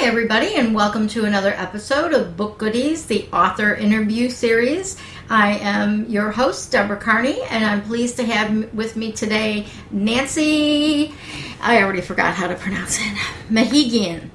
Hi, everybody, and welcome to another episode of Book Goodies, the author interview series. I am your host, Deborah Carney, and I'm pleased to have with me today Nancy, I already forgot how to pronounce it, Mahigian.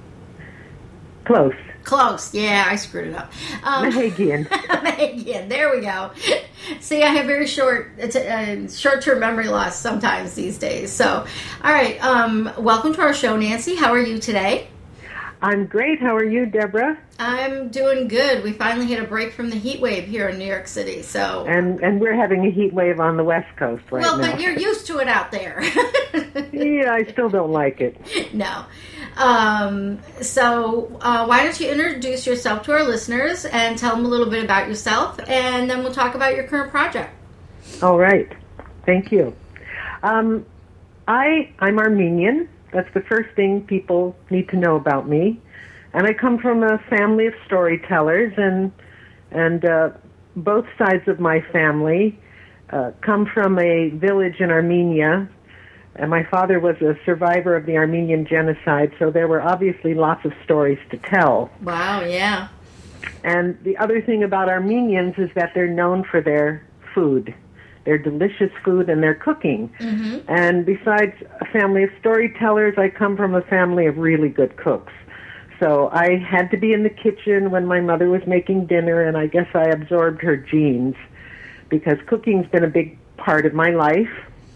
Close, yeah, I screwed it up. Mahigian. Mahigian, there we go. See, I have very short-term memory loss sometimes these days. So, all right, welcome to our show, Nancy. How are you today? I'm great. How are you, Deborah? I'm doing good. We finally had a break from the heat wave here in New York City. So and we're having a heat wave on the West Coast right now. Well, but you're used to it out there. Yeah, I still don't like it. No. So why don't you introduce yourself to our listeners and tell them a little bit about yourself, and then we'll talk about your current project. All right. Thank you. I'm Armenian. That's the first thing people need to know about me. And I come from a family of storytellers, and both sides of my family come from a village in Armenia. And my father was a survivor of the Armenian genocide, so there were obviously lots of stories to tell. Wow, yeah. And the other thing about Armenians is that they're known for their food. Their delicious food and their cooking. Mm-hmm. And besides a family of storytellers, I come from a family of really good cooks. So I had to be in the kitchen when my mother was making dinner, and I guess I absorbed her genes because cooking's been a big part of my life.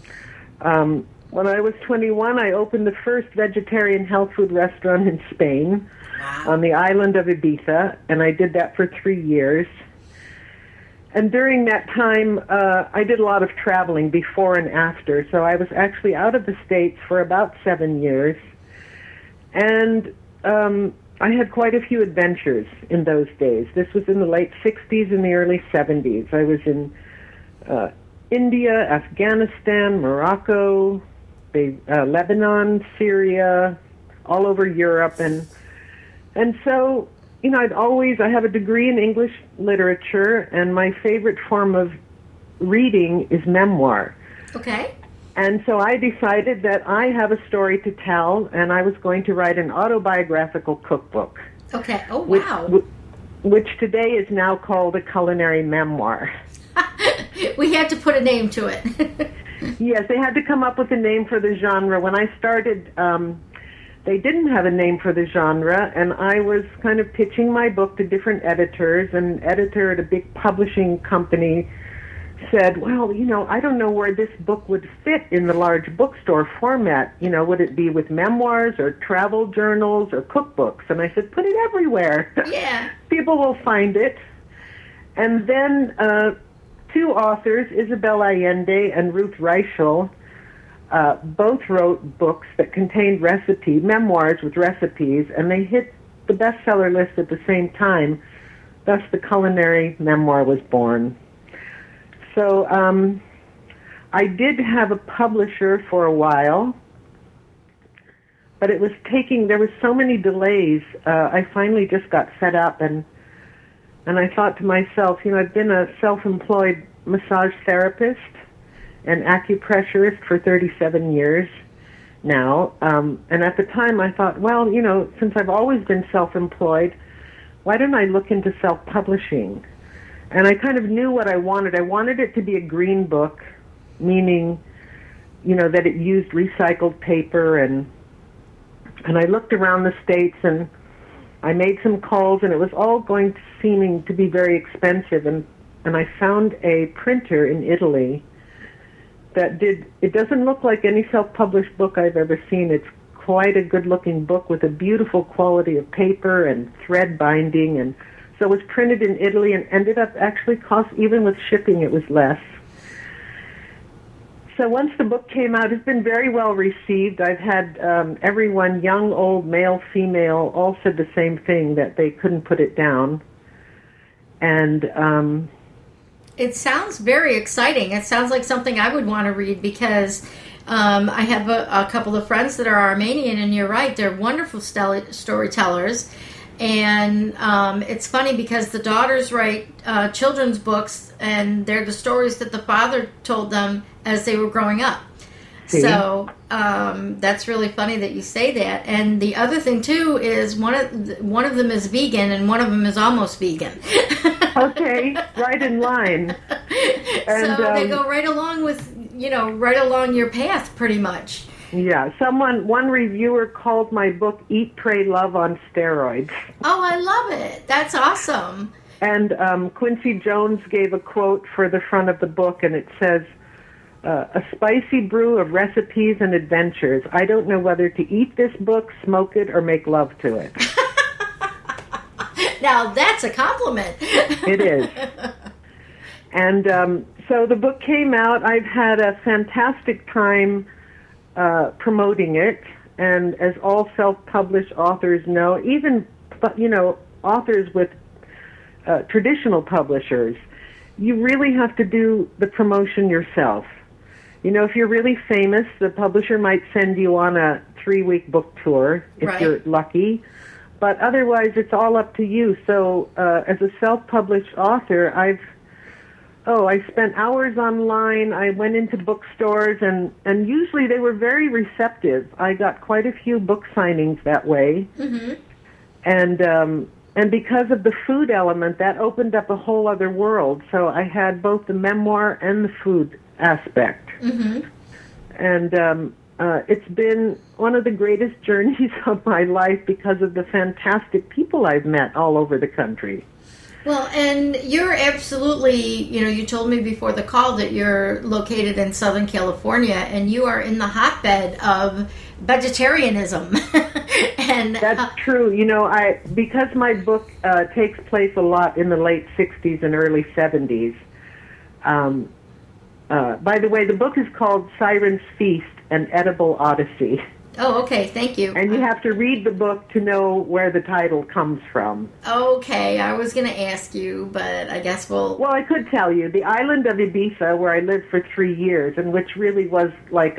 When I was 21, I opened the first vegetarian health food restaurant in Spain. Wow. On the island of Ibiza, and I did that for 3 years. And during that time, I did a lot of traveling before and after, so I was actually out of the States for about 7 years. And I had quite a few adventures in those days. This was in the late 60s and the early 70s. I was in India, Afghanistan, Morocco, Lebanon, Syria, all over Europe. And so, you know, I have a degree in English literature, and my favorite form of reading is memoir. Okay. And so I decided that I have a story to tell, and I was going to write an autobiographical cookbook. Okay. Oh, wow. Which today is now called a culinary memoir. We had to put a name to it. Yes, they had to come up with a name for the genre. When I started, they didn't have a name for the genre, and I was kind of pitching my book to different editors, and an editor at a big publishing company said, well, you know, I don't know where this book would fit in the large bookstore format. You know, would it be with memoirs or travel journals or cookbooks? And I said, put it everywhere. Yeah. People will find it. And then two authors, Isabel Allende and Ruth Reichel, both wrote books that contained memoirs with recipes, and they hit the bestseller list at the same time. Thus, the culinary memoir was born. So I did have a publisher for a while, but there was so many delays. I finally just got fed up, and I thought to myself, you know, I've been a self-employed massage therapist and acupressurist for 37 years now. And at the time I thought, well, you know, since I've always been self-employed, why don't I look into self-publishing? And I kind of knew what I wanted. I wanted it to be a green book, meaning, you know, that it used recycled paper. And I looked around the States, and I made some calls, and it was all seeming to be very expensive. And I found a printer in Italy it doesn't look like any self-published book I've ever seen. It's quite a good-looking book with a beautiful quality of paper and thread binding, and so it was printed in Italy and ended up actually even with shipping, it was less. So once the book came out, it's been very well received. I've had everyone, young, old, male, female, all said the same thing, that they couldn't put it down. And it sounds very exciting. It sounds like something I would want to read because I have a couple of friends that are Armenian, and you're right, they're wonderful storytellers. And it's funny because the daughters write children's books, and they're the stories that the father told them as they were growing up. See? So that's really funny that you say that. And the other thing too is one of them is vegan and one of them is almost vegan. Okay, right in line. And, so they go right along with, right along your path pretty much. Yeah, one reviewer called my book Eat, Pray, Love on Steroids. Oh, I love it. That's awesome. And Quincy Jones gave a quote for the front of the book, and it says, a spicy brew of recipes and adventures. I don't know whether to eat this book, smoke it, or make love to it. Now, that's a compliment. It is. And so the book came out. I've had a fantastic time promoting it. And as all self-published authors know, even, authors with traditional publishers, you really have to do the promotion yourself. If you're really famous, the publisher might send you on a 3-week book tour if right. you're lucky. But otherwise, it's all up to you. So as a self-published author, I spent hours online. I went into bookstores, and usually they were very receptive. I got quite a few book signings that way. Mm-hmm. And because of the food element, that opened up a whole other world. So I had both the memoir and the food aspect. Mm-hmm. And it's been one of the greatest journeys of my life because of the fantastic people I've met all over the country. Well, and you're absolutely, you told me before the call that you're located in Southern California, and you are in the hotbed of vegetarianism. And that's true. Because my book takes place a lot in the late 60s and early 70s. By the way, the book is called Siren's Feast, An Edible Odyssey. Oh, okay. Thank you. And you have to read the book to know where the title comes from. Okay. I was going to ask you, but I guess we'll... Well, I could tell you. The island of Ibiza, where I lived for 3 years, and which really was like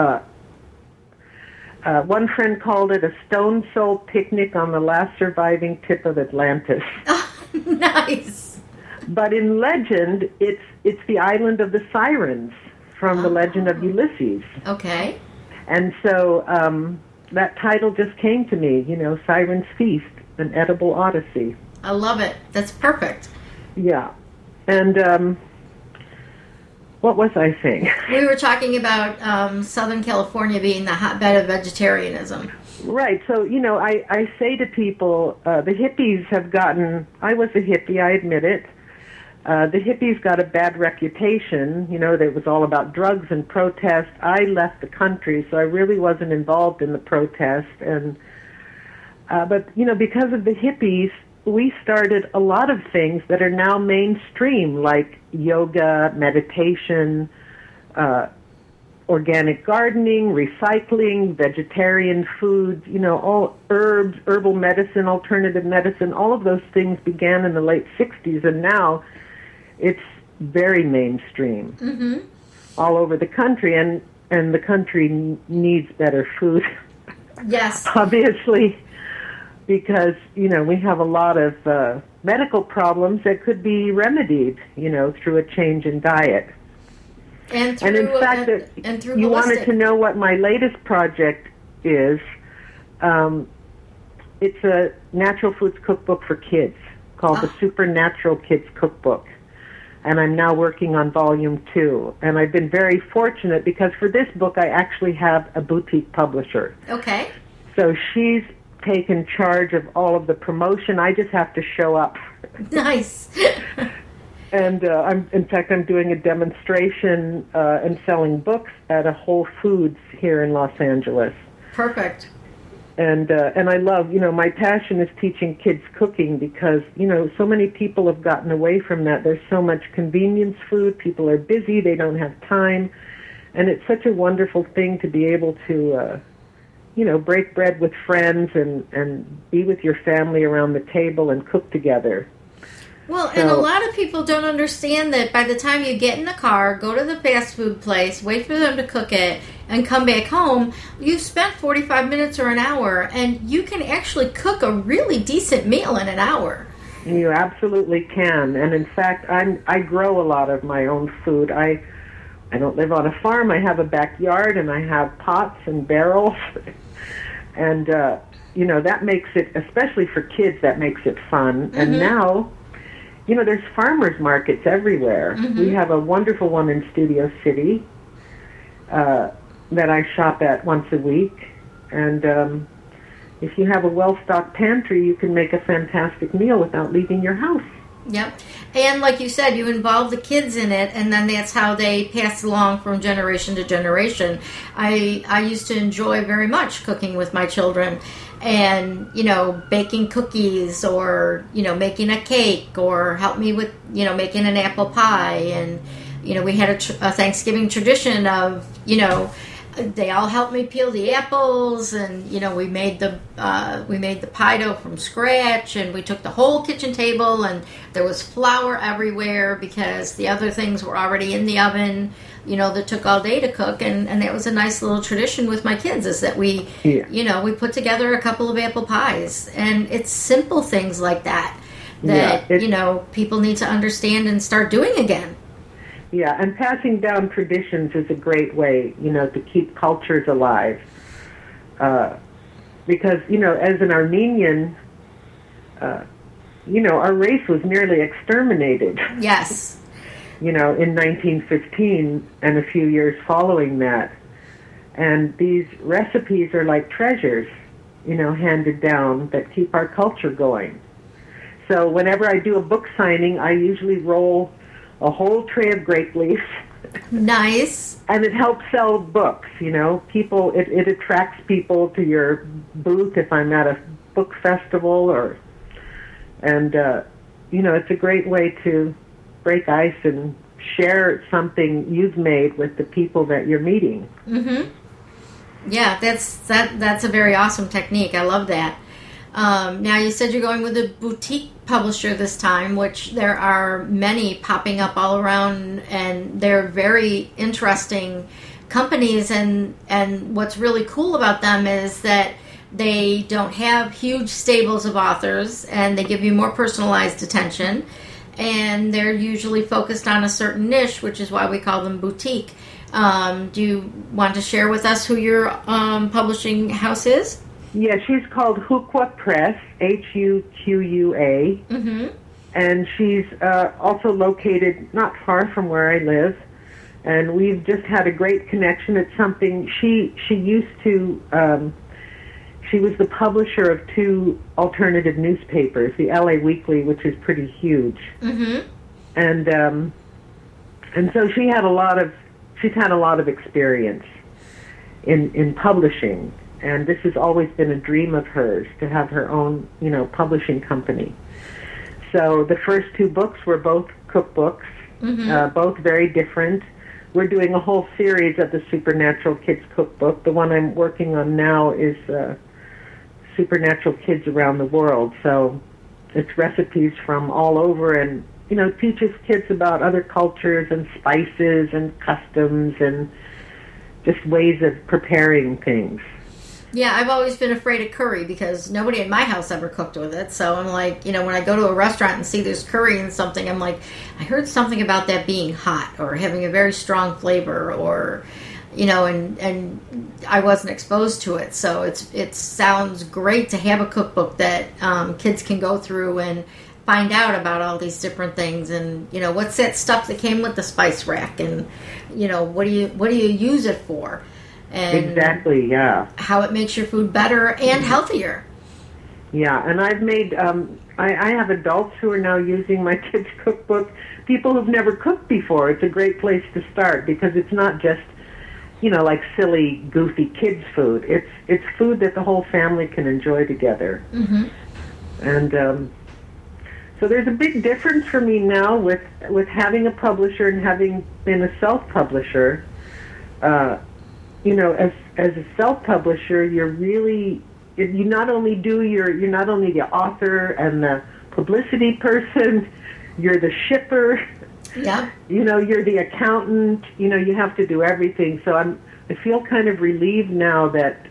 one friend called it a stone soul picnic on the last surviving tip of Atlantis. Oh, nice. But in legend, it's the island of the sirens from the legend of Ulysses. Okay. And so that title just came to me, Siren's Feast, An Edible Odyssey. I love it. That's perfect. Yeah. And what was I saying? We were talking about Southern California being the hotbed of vegetarianism. Right. So, I say to people, the hippies have gotten, I was a hippie, I admit it. The hippies got a bad reputation. That it was all about drugs and protest. I left the country, so I really wasn't involved in the protest. And but because of the hippies, we started a lot of things that are now mainstream, like yoga, meditation, organic gardening, recycling, vegetarian foods. All herbs, herbal medicine, alternative medicine. All of those things began in the late 60s, and now it's very mainstream mm-hmm. all over the country, and the country needs better food. Yes. Obviously, because, we have a lot of medical problems that could be remedied, through a change in diet. And through, and in fact, and through you holistic. wanted to know what my latest project is. It's a natural foods cookbook for kids called the Supernatural Kids Cookbook. And I'm now working on volume 2. And I've been very fortunate because for this book I actually have a boutique publisher. Okay. So she's taken charge of all of the promotion. I just have to show up. Nice. And I'm doing a demonstration and selling books at a Whole Foods here in Los Angeles. Perfect. And I love, my passion is teaching kids cooking because, so many people have gotten away from that. There's so much convenience food. People are busy. They don't have time. And it's such a wonderful thing to be able to, break bread with friends and be with your family around the table and cook together. Well, and a lot of people don't understand that by the time you get in the car, go to the fast food place, wait for them to cook it, and come back home, you've spent 45 minutes or an hour, and you can actually cook a really decent meal in an hour. You absolutely can. And in fact, I grow a lot of my own food. I don't live on a farm. I have a backyard, and I have pots and barrels. And, that makes it, especially for kids, that makes it fun. Mm-hmm. And now, there's farmers markets everywhere. Mm-hmm. We have a wonderful one in Studio City that I shop at once a week. And if you have a well-stocked pantry, you can make a fantastic meal without leaving your house. Yep. And like you said, you involve the kids in it, and then that's how they pass along from generation to generation. I used to enjoy very much cooking with my children and, baking cookies or, making a cake or help me with, making an apple pie. And, we had a Thanksgiving tradition of, they all helped me peel the apples, and we made the pie dough from scratch, and we took the whole kitchen table, and there was flour everywhere because the other things were already in the oven, that took all day to cook, and that was a nice little tradition with my kids, is that we we put together a couple of apple pies, and it's simple things like that people need to understand and start doing again. Yeah, and passing down traditions is a great way, to keep cultures alive. Because, as an Armenian, our race was nearly exterminated. Yes. In 1915 and a few years following that. And these recipes are like treasures, handed down that keep our culture going. So whenever I do a book signing, I usually roll a whole tray of grape leaf. Nice. And it helps sell books, People, it attracts people to your booth if I'm at a book festival and it's a great way to break ice and share something you've made with the people that you're meeting. Mm-hmm. Yeah, that's a very awesome technique. I love that. Now, you said you're going with a boutique publisher this time, which there are many popping up all around, and they're very interesting companies. And what's really cool about them is that they don't have huge stables of authors, and they give you more personalized attention. And they're usually focused on a certain niche, which is why we call them boutique. Do you want to share with us who your publishing house is? Yeah, she's called Huqua Press, Huqua. Mm-hmm. And she's also located not far from where I live. And we've just had a great connection. It's something she used to... she was the publisher of 2 alternative newspapers, the LA Weekly, which is pretty huge. Mm-hmm. And so she's had a lot of experience in publishing. And this has always been a dream of hers, to have her own, publishing company. So the first 2 books were both cookbooks, mm-hmm. Both very different. We're doing a whole series of the Supernatural Kids Cookbook. The one I'm working on now is Supernatural Kids Around the World. So it's recipes from all over, and, teaches kids about other cultures and spices and customs and just ways of preparing things. Yeah, I've always been afraid of curry because nobody in my house ever cooked with it. So I'm like, when I go to a restaurant and see there's curry in something, I'm like, I heard something about that being hot or having a very strong flavor, or, and I wasn't exposed to it. So it sounds great to have a cookbook that kids can go through and find out about all these different things, and what's that stuff that came with the spice rack, and what do you use it for. And exactly, yeah. How it makes your food better and healthier. Yeah, and I've made, I have adults who are now using my kids' cookbook, people who've never cooked before. It's a great place to start because it's not just, like silly, goofy kids' food. It's food that the whole family can enjoy together. Mm-hmm. And so there's a big difference for me now with having a publisher and having been a self-publisher. As a self-publisher, you're not only the author and the publicity person, you're the shipper. Yeah. You're the accountant. You have to do everything. So I feel kind of relieved now that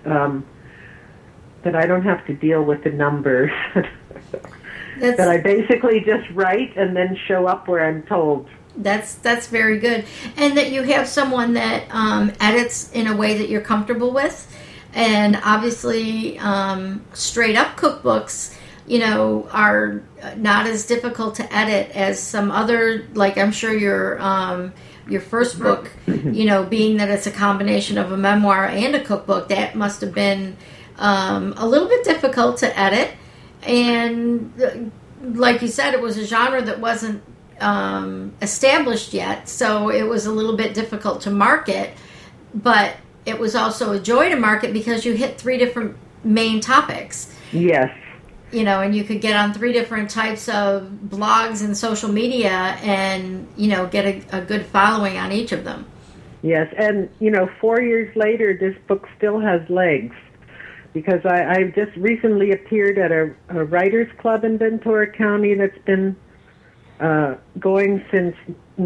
I don't have to deal with the numbers. That I basically just write and then show up where I'm told. That's very good, and that you have someone that edits in a way that you're comfortable with, and obviously straight up cookbooks, are not as difficult to edit as some other. Like I'm sure your first book, being that it's a combination of a memoir and a cookbook, that must have been a little bit difficult to edit, and like you said, it was a genre that wasn't established yet, so it was a little bit difficult to market, but it was also a joy to market because you hit 3 different main topics. Yes. And you could get on 3 different types of blogs and social media and, get a good following on each of them. Yes, and, 4 years later, this book still has legs because I just recently appeared at a writers club in Ventura County that's been going since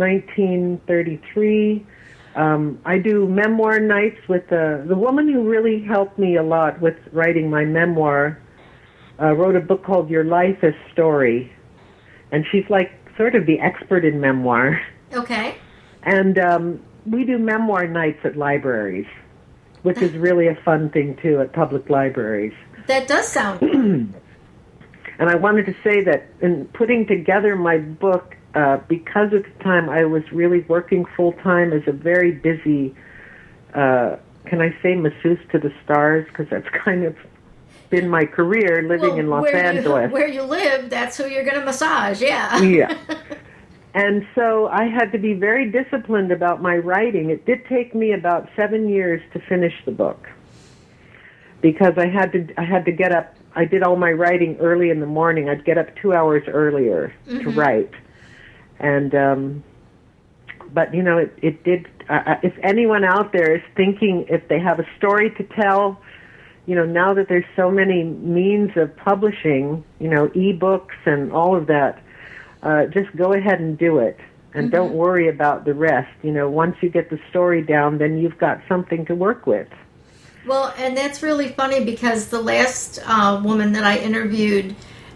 1933. I do memoir nights with the woman who really helped me a lot with writing my memoir. Wrote a book called Your Life is Story, and she's like sort of the expert in memoir. Okay. And we do memoir nights at libraries, which is really a fun thing too at public libraries. That does sound fun. And I wanted to say that in putting together my book, because at the time I was really working full-time as a very busy, can I say masseuse to the stars? Because that's kind of been my career living in Los Angeles. Where you live, that's who you're going to massage, yeah. Yeah. And so I had to be very disciplined about my writing. It did take me about 7 years to finish the book because I had to get up. I did all my writing early in the morning. I'd get up 2 hours earlier to write. And, but, it did, if anyone out there is thinking if they have a story to tell, now that there's so many means of publishing, ebooks and all of that, just go ahead and do it. And don't worry about the rest. Once you get the story down, then you've got something to work with. Well, and that's really funny because the last woman that I interviewed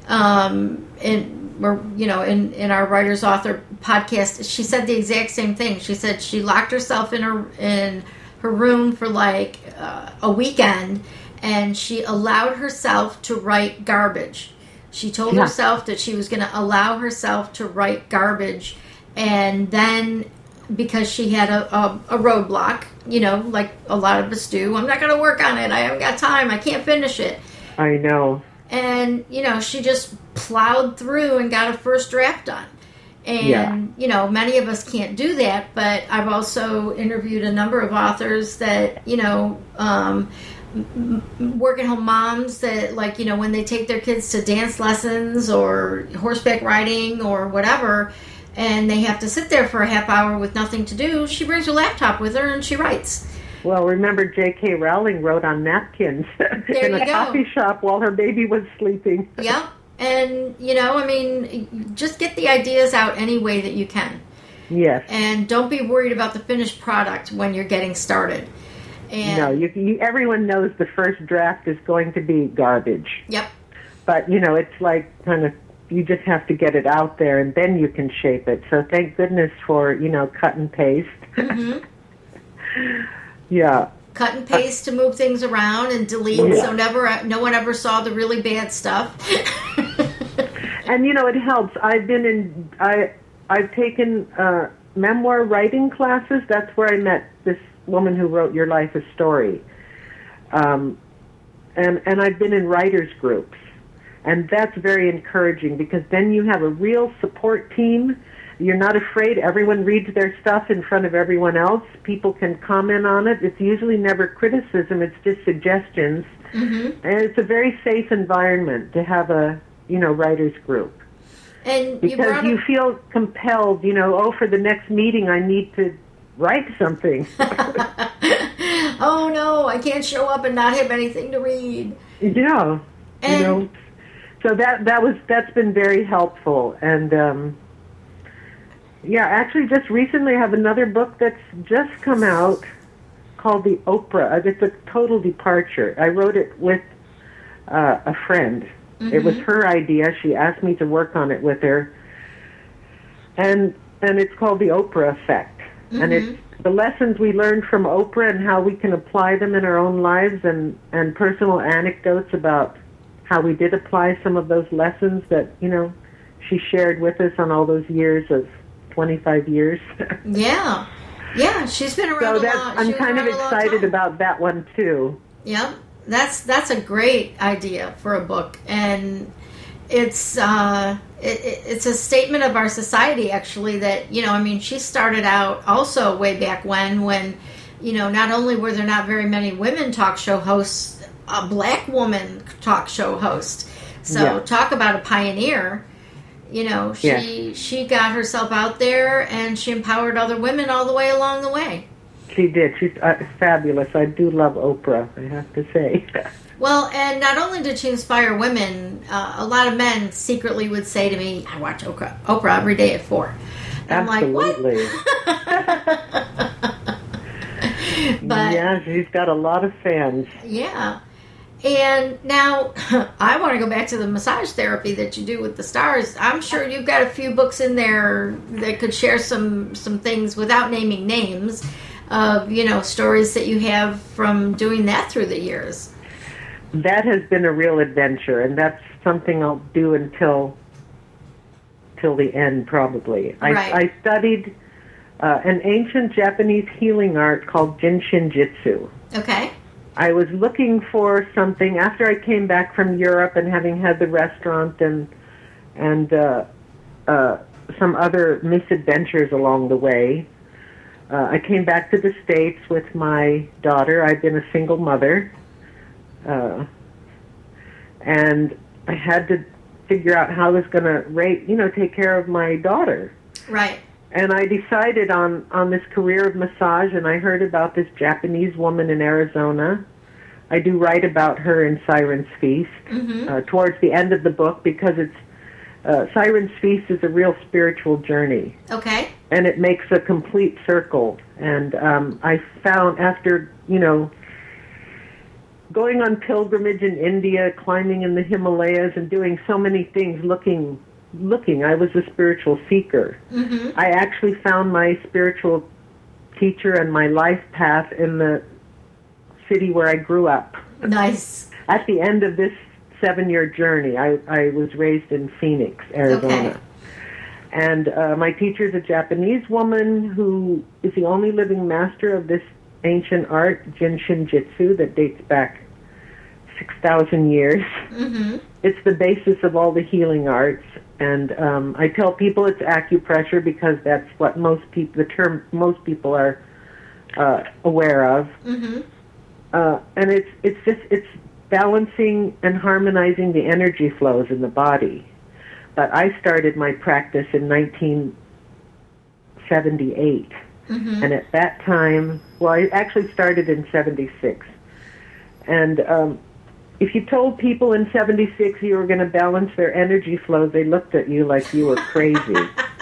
in our writer's author podcast, she said the exact same thing. She said she locked herself in her room for like a weekend, and she allowed herself to write garbage. She told herself that she was going to allow herself to write garbage, and then because she had a roadblock, like a lot of us do, I'm not going to work on it. I haven't got time. I can't finish it. I know. And, she just plowed through and got a first draft done. And, many of us can't do that, but I've also interviewed a number of authors that, working home moms that, like, when they take their kids to dance lessons or horseback riding or whatever, and they have to sit there for a half hour with nothing to do, she brings her laptop with her and she writes. Well, remember J.K. Rowling wrote on napkins in a coffee shop while her baby was sleeping. Yep. And, just get the ideas out any way that you can. Yes. And don't be worried about the finished product when you're getting started. And no, everyone knows the first draft is going to be garbage. Yep. But, it's like kind of, you just have to get it out there and then you can shape it. So thank goodness for, cut and paste. Mm-hmm. Yeah. Cut and paste to move things around and delete, so no one ever saw the really bad stuff. And it helps. I've taken memoir writing classes. That's where I met this woman who wrote Your Life is Story. And I've been in writers groups, and that's very encouraging because then you have a real support team. You're not afraid. Everyone reads their stuff in front of everyone else. People can comment on it. It's usually never criticism. It's just suggestions. Mm-hmm. And it's a very safe environment to have a, writer's group. And because you feel compelled, for the next meeting I need to write something. Oh, no, I can't show up and not have anything to read. Yeah. And so that's been very helpful. And, actually, just recently I have another book that's just come out called The Oprah. It's a total departure. I wrote it with a friend. Mm-hmm. It was her idea. She asked me to work on it with her. And and it's called The Oprah Effect. Mm-hmm. And it's the lessons we learned from Oprah and how we can apply them in our own lives, and personal anecdotes about how we did apply some of those lessons that, she shared with us on all those years of 25 years. Yeah. Yeah, she's been around a lot. I'm kind of excited about that one, too. Yeah, that's a great idea for a book. And it's it's a statement of our society, actually, that, she started out also way back when, not only were there not very many women talk show hosts, a black woman talk show host. So talk about a pioneer. She got herself out there and she empowered other women all the way along the way. She did. She's fabulous. I do love Oprah, I have to say. Well, and not only did she inspire women, a lot of men secretly would say to me, I watch Oprah every day at 4. And Absolutely. I'm like, what? But, yeah, she's got a lot of fans. Yeah. And now I want to go back to the massage therapy that you do with the stars. I'm sure you've got a few books in there that could share some things without naming names of, stories that you have from doing that through the years. That has been a real adventure, and that's something I'll do until the end, probably. Right. I studied an ancient Japanese healing art called Jinshin Jitsu. Okay. I was looking for something after I came back from Europe and having had the restaurant and some other misadventures along the way. I came back to the States with my daughter. I'd been a single mother. And I had to figure out how I was going to take care of my daughter. Right. And I decided on this career of massage, and I heard about this Japanese woman in Arizona. I do write about her in Siren's Feast towards the end of the book, because it's Siren's Feast is a real spiritual journey. Okay. And it makes a complete circle. And I found after, going on pilgrimage in India, climbing in the Himalayas, and doing so many things, looking, I was a spiritual seeker. Mm-hmm. I actually found my spiritual teacher and my life path in the city where I grew up. Nice. At the end of this 7-year journey, I was raised in Phoenix, Arizona. Okay. And my teacher is a Japanese woman who is the only living master of this ancient art, Jinshin Jitsu, that dates back 6,000 years. Mm-hmm. It's the basis of all the healing arts. And I tell people it's acupressure because that's what the term most people are aware of. Mm-hmm. And it's balancing and harmonizing the energy flows in the body. But I started my practice in 1978. Mm-hmm. And at that time, I actually started in 76. And if you told people in 76 you were going to balance their energy flows, they looked at you like you were crazy.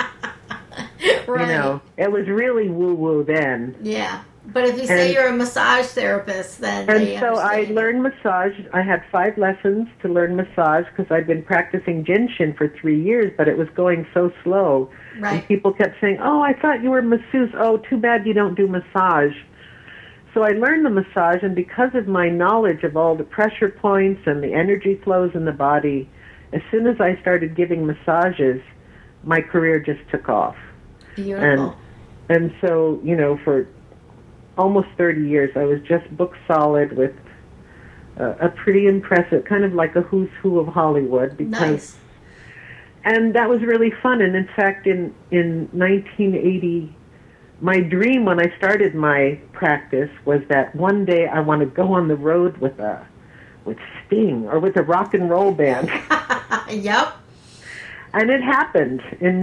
Right. It was really woo-woo then. Yeah. But if you say you're a massage therapist, then they so I learned massage. I had 5 lessons to learn massage because I'd been practicing Jinshin for 3 years, but it was going so slow. Right. And people kept saying, oh, I thought you were a masseuse. Oh, too bad you don't do massage. So I learned the massage, and because of my knowledge of all the pressure points and the energy flows in the body, as soon as I started giving massages, my career just took off. Beautiful. And so, for almost 30 years, I was just book solid with a pretty impressive, kind of like a who's who of Hollywood. Nice. And that was really fun. And in fact, in 1980, my dream when I started my practice was that one day I want to go on the road with Sting or with a rock and roll band. Yep. And it happened. In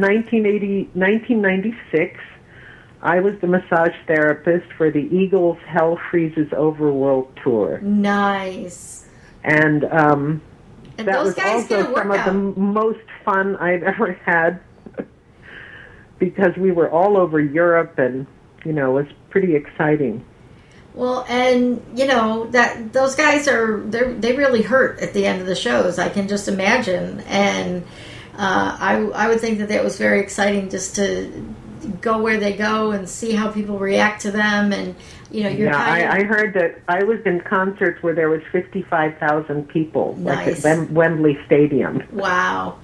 1996, I was the massage therapist for the Eagles' Hell Freezes Over World Tour. Nice. And that was also some of the most fun I've ever had because we were all over Europe and, it was pretty exciting. Well, and, that those guys they really hurt at the end of the shows. I can just imagine. And I would think that was very exciting just to go where they go and see how people react to them, and you're I heard that I was in concerts where there was 55,000 people, nice. Like at Wembley Stadium. Wow.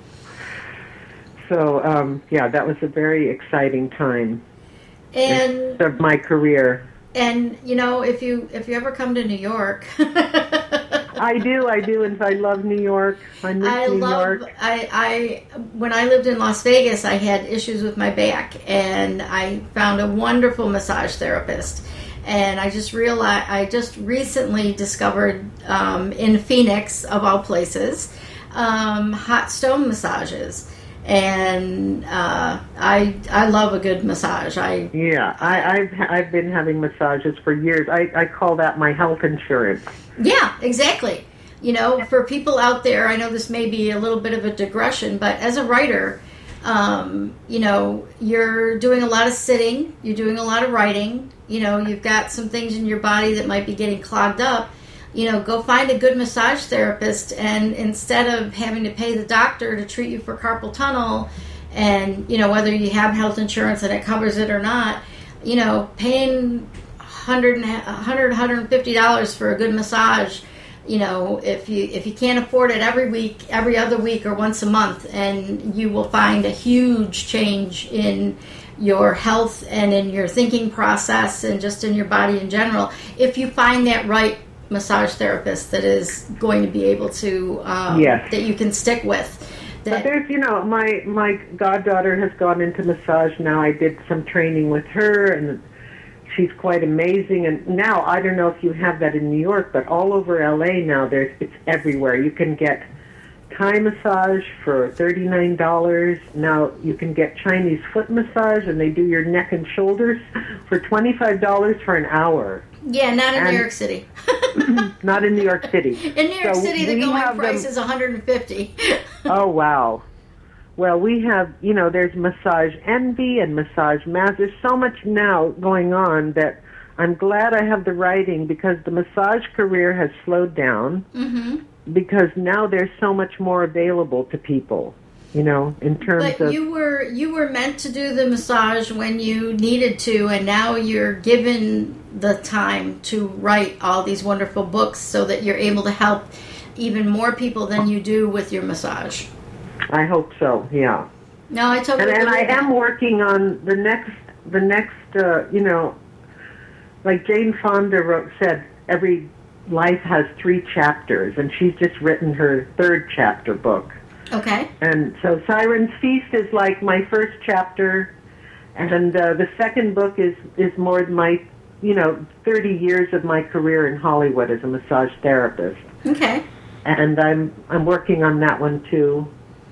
So that was a very exciting time of my career. And if you ever come to New York. I do, and I love New York. I miss New York. When I lived in Las Vegas, I had issues with my back, and I found a wonderful massage therapist. And I just recently discovered in Phoenix, of all places, hot stone massages. And I love a good massage. I've been having massages for years. I call that my health insurance. Yeah, exactly. For people out there, I know this may be a little bit of a digression, but as a writer, you're doing a lot of sitting, you're doing a lot of writing, you've got some things in your body that might be getting clogged up. Go find a good massage therapist, and instead of having to pay the doctor to treat you for carpal tunnel, and whether you have health insurance and it covers it or not, paying $150 for a good massage, if you can't afford it every week, every other week, or once a month, and you will find a huge change in your health and in your thinking process and just in your body in general, if you find that right massage therapist that is going to be able to that you can stick with. But there's my goddaughter has gone into massage now. I did some training with her, and she's quite amazing. And now I don't know if you have that in New York, but all over LA now it's everywhere. You can get Thai massage for $39. Now you can get Chinese foot massage, and they do your neck and shoulders for $25 for an hour. Yeah, not in New York City. Not in New York City. In New York City, the going price is $150. Oh, wow. Well, we have, there's Massage Envy and Massage Maz. There's so much now going on that I'm glad I have the writing, because the massage career has slowed down, because now there's so much more available to people. In terms of... But you were meant to do the massage when you needed to, and now you're given the time to write all these wonderful books so that you're able to help even more people than you do with your massage. I hope so, yeah. No, I totally And I am working on the next like Jane Fonda said, every life has 3 chapters, and she's just written her 3rd chapter book. Okay. And so Siren's Feast is like my first chapter, and the second book is more my 30 years of my career in Hollywood as a massage therapist. Okay. And I'm working on that one too.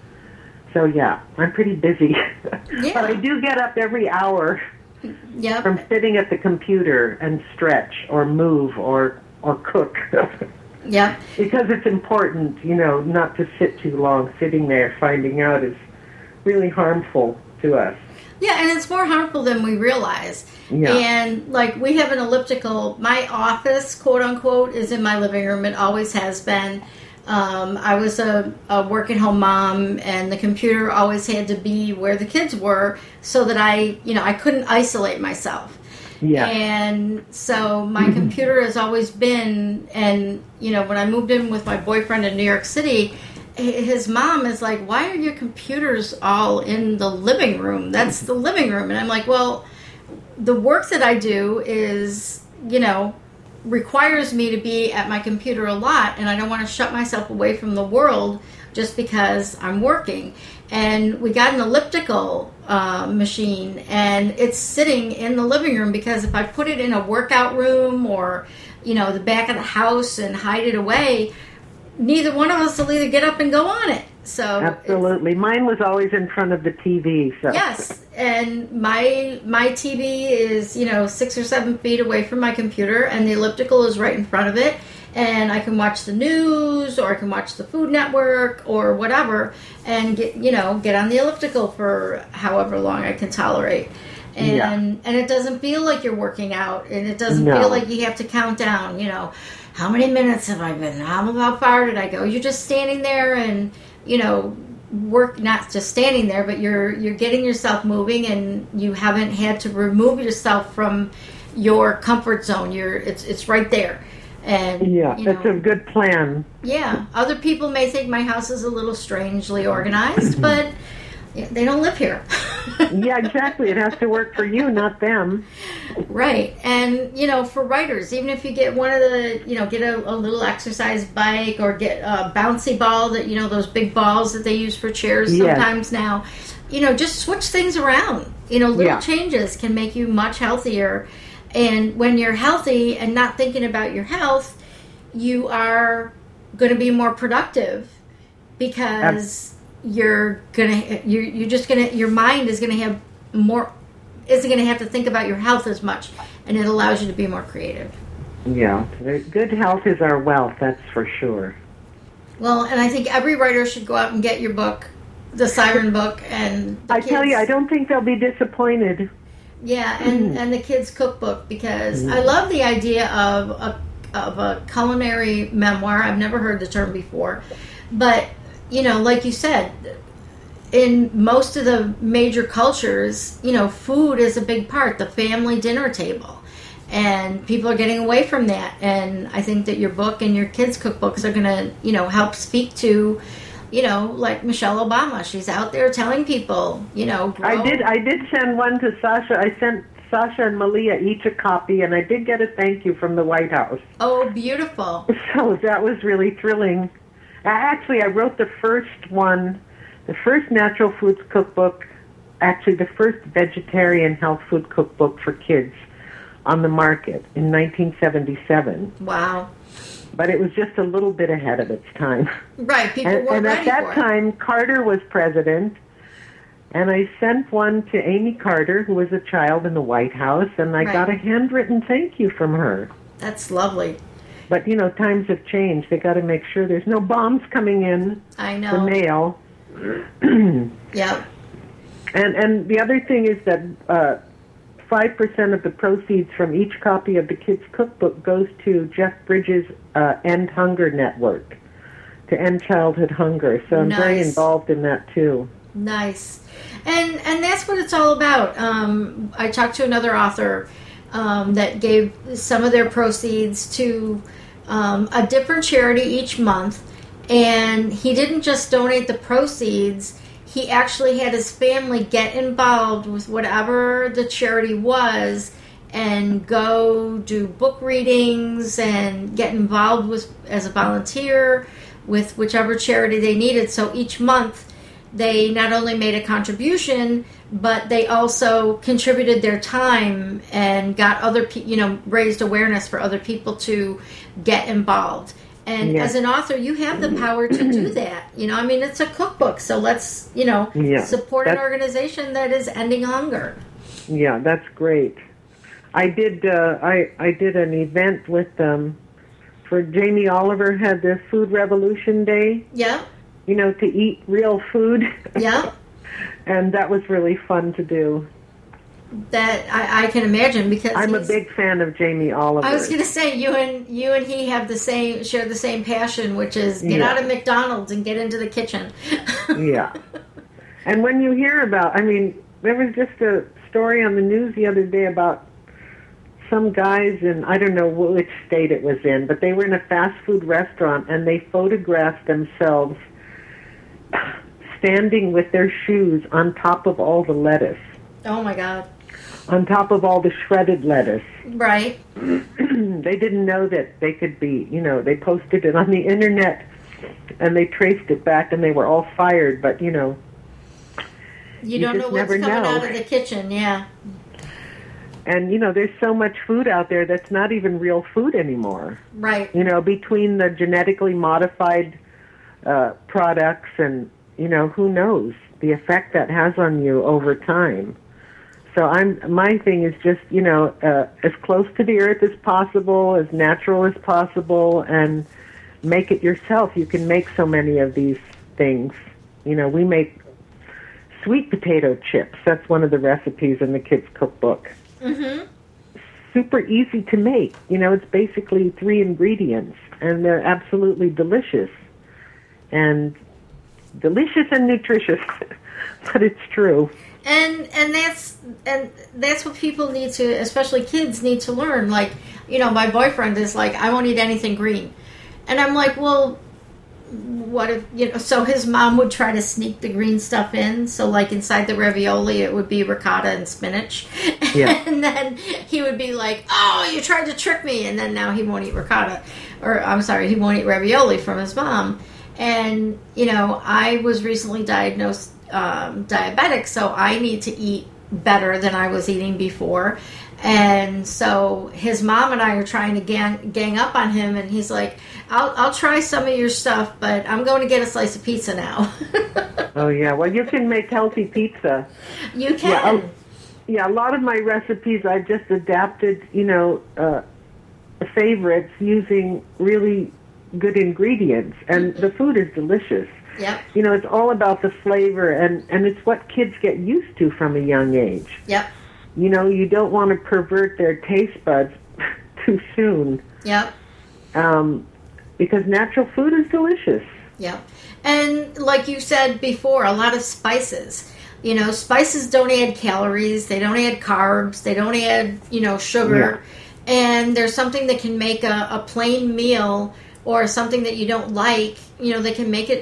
So yeah, I'm pretty busy. Yeah. But I do get up every hour from sitting at the computer and stretch or move or cook. Yeah. Because it's important, not to sit too long. Sitting there finding out is really harmful to us. Yeah, and it's more harmful than we realize. Yeah. And, we have an elliptical. My office, quote unquote, is in my living room. It always has been. I was a work-at-home mom, and the computer always had to be where the kids were so that I couldn't isolate myself. Yeah. And so my computer has always been, and, when I moved in with my boyfriend in New York City, his mom is like, why are your computers all in the living room? That's the living room. And I'm like, well, the work that I do is, requires me to be at my computer a lot, and I don't want to shut myself away from the world just because I'm working. And we got an elliptical machine, and it's sitting in the living room, because if I put it in a workout room or, the back of the house and hide it away, neither one of us will either get up and go on it. So absolutely. Mine was always in front of the TV. So. Yes, and my TV is 6 or 7 feet away from my computer, and the elliptical is right in front of it, and I can watch the news, or I can watch the Food Network or whatever, and get on the elliptical for however long I can tolerate. And it doesn't feel like you're working out, and it doesn't feel like you have to count down, how many minutes have I been? How far did I go? You're just standing there and, not just standing there, but you're getting yourself moving, and you haven't had to remove yourself from your comfort zone. It's right there. And that's a good plan. Yeah, other people may think my house is a little strangely organized, but they don't live here. Yeah, exactly. It has to work for you, not them. Right. And, for writers, even if you get one of the, get a little exercise bike, or get a bouncy ball that, those big balls that they use for chairs sometimes now, just switch things around. Little changes can make you much healthier. And when you're healthy and not thinking about your health, you are going to be more productive, because your mind is going to have more, isn't going to have to think about your health as much, and it allows you to be more creative. Yeah, good health is our wealth, that's for sure. Well, and I think every writer should go out and get your book, the Siren book, and I tell you, I don't think they'll be disappointed. Yeah, and the kids' cookbook, because I love the idea of a culinary memoir. I've never heard the term before, but like you said, in most of the major cultures, food is a big part, the family dinner table, and people are getting away from that. And I think that your book and your kids' cookbooks are going to, help speak to, like Michelle Obama. She's out there telling people, grow. I did send one to Sasha. I sent Sasha and Malia each a copy, and I did get a thank you from the White House. Oh, beautiful. So that was really thrilling. Actually, I wrote the first one, the first natural foods cookbook, actually the first vegetarian health food cookbook for kids on the market in 1977. Wow. But it was just a little bit ahead of its time. Right, people weren't ready for it. And at that time, Carter was president, and I sent one to Amy Carter, who was a child in the White House, and I got a handwritten thank you from her. That's lovely. But, times have changed. They got to make sure there's no bombs coming in the mail. Yeah. And the other thing is that 5% of the proceeds from each copy of the kids' cookbook goes to Jeff Bridges' End Hunger Network, to end childhood hunger. So I'm very involved in that, too. Nice. And that's what it's all about. I talked to another author that gave some of their proceeds to a different charity each month, and he didn't just donate the proceeds. He actually had his family get involved with whatever the charity was, and go do book readings and get involved with as a volunteer with whichever charity they needed. So each month they not only made a contribution, but they also contributed their time and got other raised awareness for other people to get involved. And as an author, you have the power to do that. It's a cookbook, so let's support an organization that is ending hunger. Yeah, that's great. I did I did an event with for Jamie Oliver had the Food Revolution Day. Yeah. To eat real food. Yeah. And that was really fun to do. That I can imagine, because I'm a big fan of Jamie Oliver. I was going to say you and he have share the same passion, which is get out of McDonald's and get into the kitchen. Yeah. And when you hear about, there was just a story on the news the other day about some guys in, I don't know which state it was in, but they were in a fast food restaurant and they photographed themselves standing with their shoes on top of all the lettuce. Oh my God. On top of all the shredded lettuce. Right. They didn't know that they could be, they posted it on the internet and they traced it back and they were all fired, but you don't know what's coming out of the kitchen, yeah. And, there's so much food out there that's not even real food anymore. Right. Between the genetically modified products and, who knows the effect that has on you over time. So my thing is just, as close to the earth as possible, as natural as possible, and make it yourself. You can make so many of these things. We make sweet potato chips. That's one of the recipes in the kids' cookbook. Mm-hmm. Super easy to make. It's basically 3 ingredients, and they're absolutely delicious. And delicious and nutritious, but it's true. And that's what people need to, especially kids, need to learn. Like, my boyfriend is like, I won't eat anything green. And I'm like, well, what if, so his mom would try to sneak the green stuff in. So, like, inside the ravioli, it would be ricotta and spinach. Yeah. And then he would be like, oh, you tried to trick me. And then now he won't eat ricotta. Or, I'm sorry, he won't eat ravioli from his mom. And, I was recently diagnosed diabetic, so I need to eat better than I was eating before. And so his mom and I are trying to gang up on him, and he's like, I'll try some of your stuff, but I'm going to get a slice of pizza now. Oh, yeah. Well, you can make healthy pizza. You can. Yeah, a lot of my recipes I just adapted, favorites using really good ingredients, and the food is delicious. Yep. It's all about the flavor, and it's what kids get used to from a young age. Yep. You don't want to pervert their taste buds too soon. Yep. Because natural food is delicious. Yep. And like you said before, a lot of spices. Spices don't add calories, they don't add carbs, they don't add, sugar. Yeah. And there's something that can make a plain meal or something that you don't like, they can make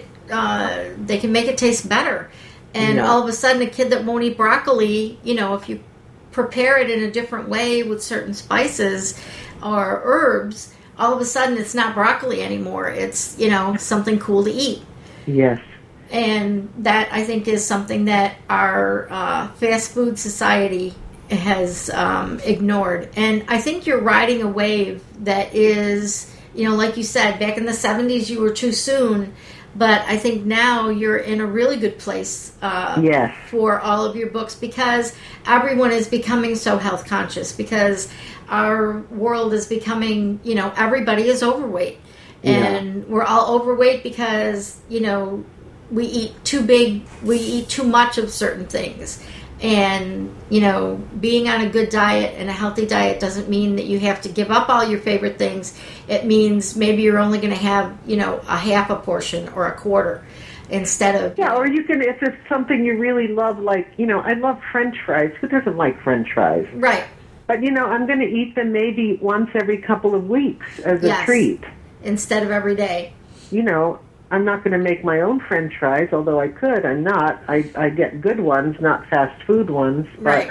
it taste better. And all of a sudden, a kid that won't eat broccoli, if you prepare it in a different way with certain spices or herbs, all of a sudden it's not broccoli anymore. It's, something cool to eat. Yes. And that, I think, is something that our fast food society has ignored. And I think you're riding a wave that is, like you said, back in the 70s you were too soon. But I think now you're in a really good place for all of your books, because everyone is becoming so health conscious, because our world is becoming, everybody is overweight. And we're all overweight because, we eat too big, we eat too much of certain things. And, being on a good diet and a healthy diet doesn't mean that you have to give up all your favorite things. It means maybe you're only going to have, a half a portion or a quarter instead of... Yeah, or you can, if it's something you really love, like, I love French fries. Who doesn't like French fries? Right. But, I'm going to eat them maybe once every couple of weeks as a treat. Instead of every day. I'm not going to make my own French fries, although I could. I'm not. I get good ones, not fast food ones. But, right.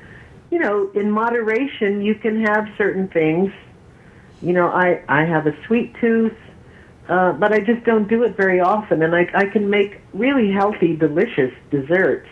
In moderation, you can have certain things. I have a sweet tooth, but I just don't do it very often. And I can make really healthy, delicious desserts,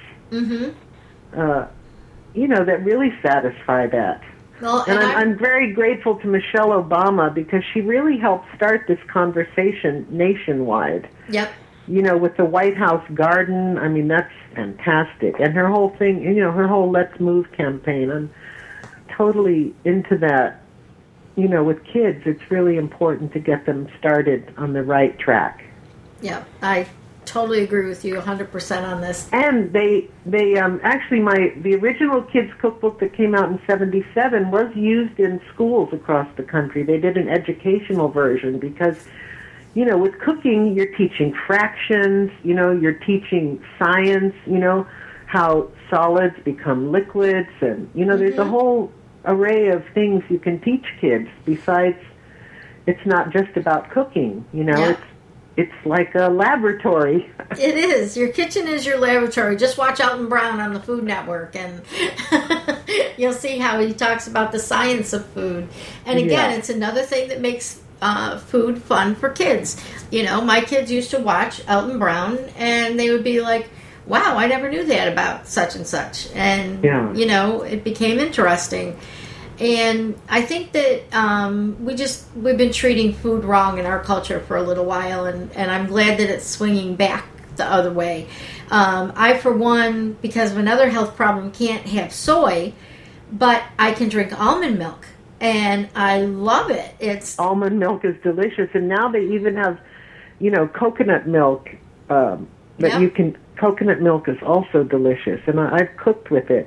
that really satisfy that. Well, and I'm very grateful to Michelle Obama, because she really helped start this conversation nationwide. Yep. With the White House garden, I mean, that's fantastic. And her whole thing, her whole Let's Move campaign, I'm totally into that. With kids, it's really important to get them started on the right track. Yeah, I totally agree with you 100% on this. And they actually, the original kids cookbook that came out in 1977 was used in schools across the country. They did an educational version because, with cooking, you're teaching fractions, you're teaching science, how solids become liquids, and, there's a whole array of things you can teach kids besides, it's not just about cooking, It's like a laboratory. It is. Your kitchen is your laboratory. Just watch Alton Brown on the Food Network, and you'll see how he talks about the science of food. And again, it's another thing that makes food fun for kids. My kids used to watch Alton Brown, and they would be like, wow, I never knew that about such and such. And, it became interesting. And I think that we've been treating food wrong in our culture for a little while, and I'm glad that it's swinging back the other way. I, for one, because of another health problem, can't have soy, but I can drink almond milk, and I love it. Almond milk is delicious, and now they even have, coconut milk that you can. Coconut milk is also delicious, and I've cooked with it.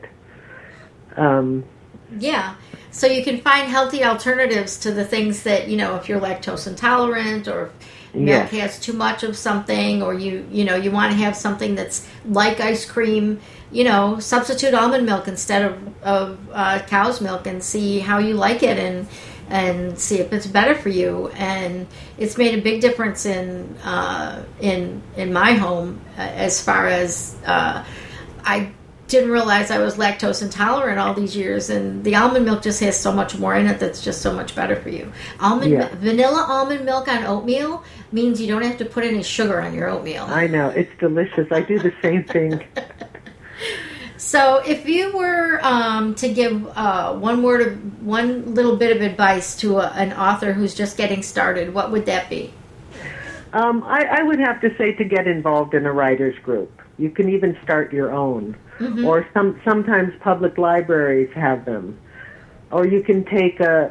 Yeah. So you can find healthy alternatives to the things that, if you're lactose intolerant or milk has too much of something, or you want to have something that's like ice cream, substitute almond milk instead of cow's milk and see how you like it and see if it's better for you. And it's made a big difference in my home as far as I didn't realize I was lactose intolerant all these years, and the almond milk just has so much more in it that's just so much better for you. Vanilla almond milk on oatmeal means you don't have to put any sugar on your oatmeal. I know, it's delicious. I do the same thing. So if you were to give one little bit of advice to an author who's just getting started, what would that be? I would have to say to get involved in a writer's group. You can even start your own. Mm-hmm. Or sometimes public libraries have them. Or you can take a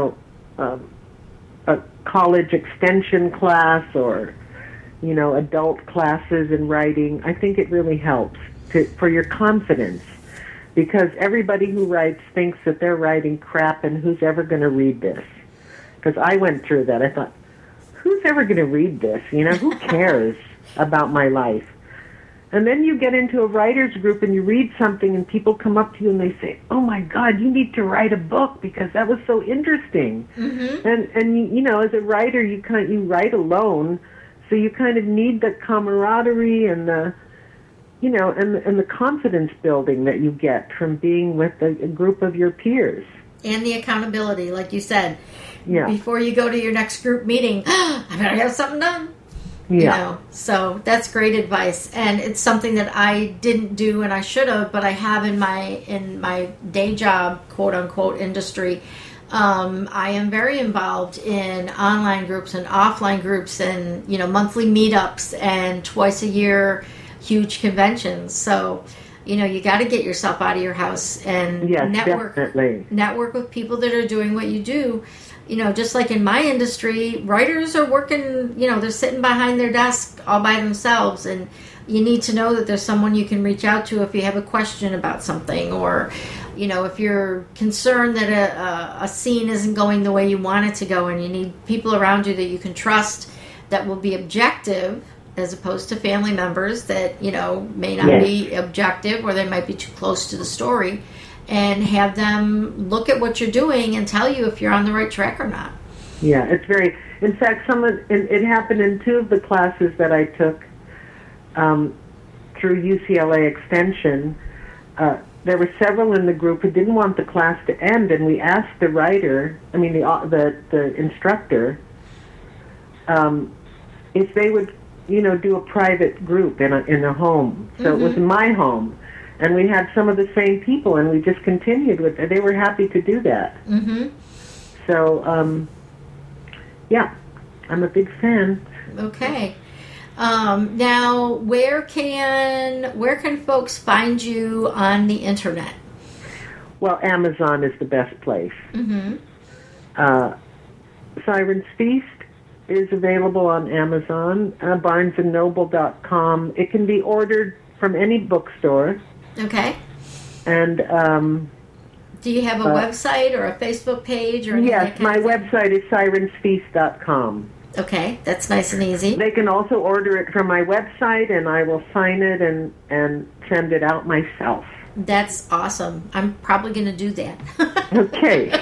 college extension class, or adult classes in writing. I think it really helps for your confidence, because everybody who writes thinks that they're writing crap, and who's ever going to read this? Because I went through that. I thought, who's ever going to read this? Who cares about my life? And then you get into a writer's group and you read something and people come up to you and they say, oh my God, you need to write a book because that was so interesting. Mm-hmm. And as a writer, you write alone, so you kind of need the camaraderie and the, and the confidence building that you get from being with a group of your peers. And the accountability, like you said. Yeah. Before you go to your next group meeting, I better have something done. Yeah. So that's great advice, and it's something that I didn't do and I should have, but I have in my day job, quote unquote, industry. I am very involved in online groups and offline groups, and monthly meetups and twice a year huge conventions. So you got to get yourself out of your house and network with people that are doing what you do. Just like in my industry, writers are working, they're sitting behind their desk all by themselves, and you need to know that there's someone you can reach out to if you have a question about something, or, if you're concerned that a scene isn't going the way you want it to go, and you need people around you that you can trust that will be objective, as opposed to family members that, may not be objective, or they might be too close to the story. And have them look at what you're doing and tell you if you're on the right track or not. Yeah, it's very... In fact, it happened in two of the classes that I took through UCLA Extension. There were several in the group who didn't want the class to end, and we asked the instructor, if they would, do a private group in a home. So mm-hmm. It was my home. And we had some of the same people, and we just continued with it. They were happy to do that. Mm-hmm. So, I'm a big fan. Okay. Now, where can folks find you on the internet? Well, Amazon is the best place. Mm-hmm. Siren's Feast is available on Amazon, BarnesandNoble.com. It can be ordered from any bookstore. Okay. And do you have a website or a Facebook page or anything? Yes, my website is sirensfeast.com. Okay, that's nice and easy. They can also order it from my website, and I will sign it and send it out myself. That's awesome. I'm probably going to do that. Okay.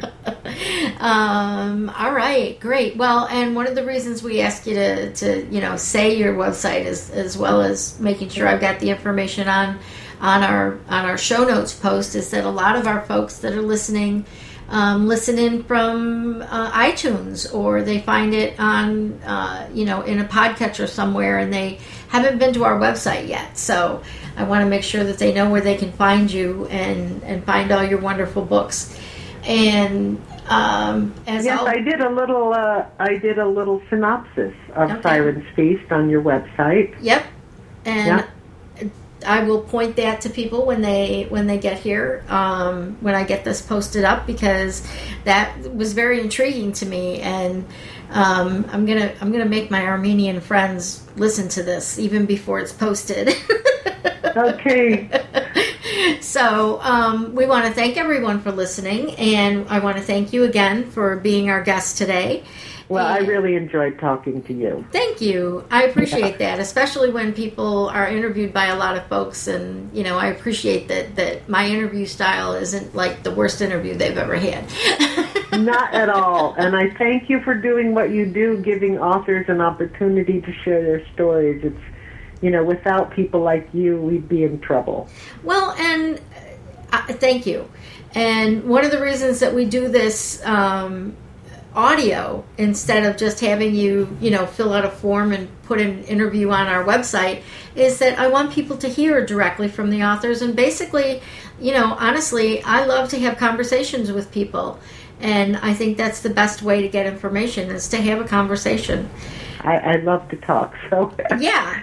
All right, great. Well, and one of the reasons we ask you to say your website is as well as making sure I've got the information on our show notes post is that a lot of our folks that are listening listen in from iTunes, or they find it on in a podcatcher somewhere, and they haven't been to our website yet. So I want to make sure that they know where they can find you and find all your wonderful books. And I did a little synopsis of Siren's Feast on your website. Yep, and I will point that to people when they get here, when I get this posted up, because that was very intriguing to me, and I'm gonna make my Armenian friends listen to this even before it's posted. Okay. So we want to thank everyone for listening, and I want to thank you again for being our guest today. Well, I really enjoyed talking to you. Thank you. I appreciate that, especially when people are interviewed by a lot of folks. And, I appreciate that my interview style isn't like the worst interview they've ever had. Not at all. And I thank you for doing what you do, giving authors an opportunity to share their stories. It's, without people like you, we'd be in trouble. Well, and thank you. And one of the reasons that we do this audio instead of just having you, fill out a form and put an interview on our website is that I want people to hear directly from the authors. And basically, honestly, I love to have conversations with people. And I think that's the best way to get information is to have a conversation. I love to talk, so yeah.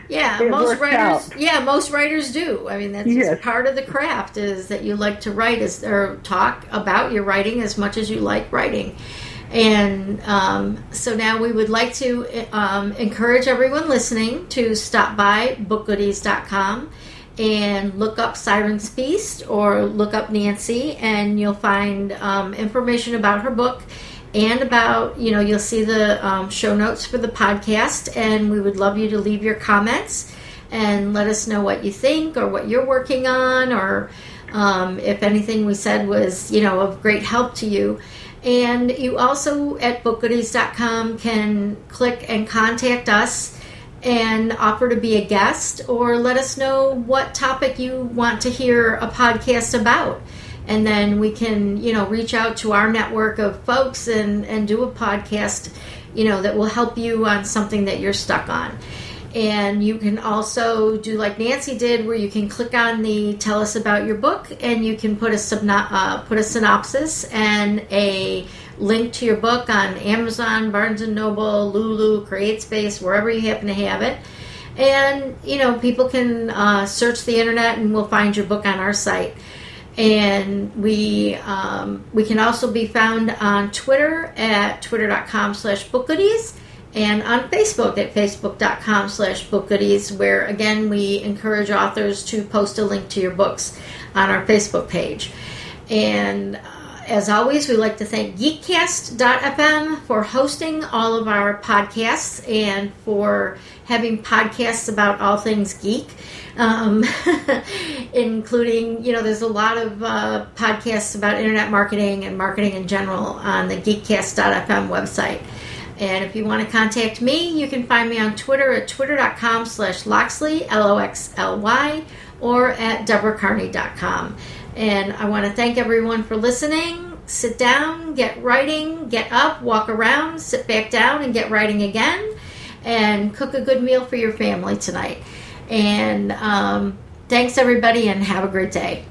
Most writers do. I mean, that's just part of the craft is that you like to write or talk about your writing as much as you like writing. And so now we would like to encourage everyone listening to stop by bookgoodies.com and look up Siren's Feast or look up Nancy, and you'll find information about her book and about, you'll see the show notes for the podcast, and we would love you to leave your comments and let us know what you think or what you're working on, or if anything we said was, of great help to you. And you also at bookgoodies.com can click and contact us and offer to be a guest or let us know what topic you want to hear a podcast about. And then we can, reach out to our network of folks and do a podcast, that will help you on something that you're stuck on. And you can also do like Nancy did, where you can click on the tell us about your book, and you can put a synopsis and a link to your book on Amazon, Barnes & Noble, Lulu, CreateSpace, wherever you happen to have it. And, people can search the internet and we'll find your book on our site. And we can also be found on Twitter at twitter.com/bookgoodies and on Facebook at facebook.com/bookgoodies, where, again, we encourage authors to post a link to your books on our Facebook page. And as always, we'd like to thank Geekcast.fm for hosting all of our podcasts and for having podcasts about all things geek. Including, there's a lot of podcasts about internet marketing and marketing in general on the Geekcast.fm website. And if you want to contact me, you can find me on Twitter at twitter.com/Loxley, LOXLY, or at DeborahCarney.com. And I want to thank everyone for listening. Sit down, get writing, get up, walk around, sit back down, and get writing again. And cook a good meal for your family tonight. And thanks, everybody, and have a great day.